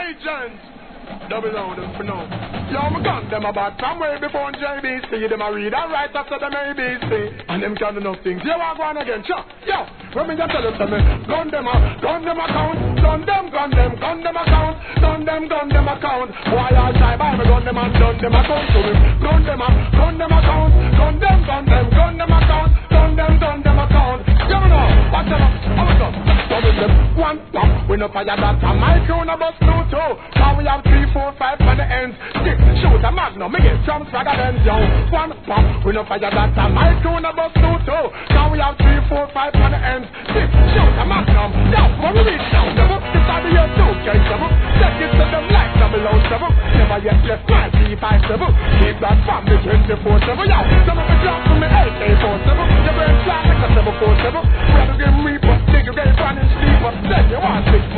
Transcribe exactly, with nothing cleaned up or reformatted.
agents. Double O them for now. Yo, me gun them about from way before J B C. Them a read and write after them A B C. And them can do enough things. You want go on again, sure. Yo, when me just tell them to me, gun them up, gun them account, gun them, gun them, gun them account, gun them, gun them account. Why I try by me gun them and gun them account to me. Gun them up, gun them account, gun them, gun them, gun them account, gun them, gun them account. You know, watch them up, how it up. Double them, one pop, we no fire that a my crew no bust two two. Now we have three, four, five on the ends. Six, shoot a magnum, me get some swagger then yo. One pop, we no fire that a my crew no bust two two. Now we have three, four, five on the ends. Six, shoot a magnum, yo, when we reach down the book, this are the year two, change the book. Take it to them like double O seven. Never yet left my three five seven. Keep that from me twenty-four seven, yo. Some of me drop from me A K four seven. Your brain flat like a seven four seven. Rather give me but take you get fun and sleep. Then you want six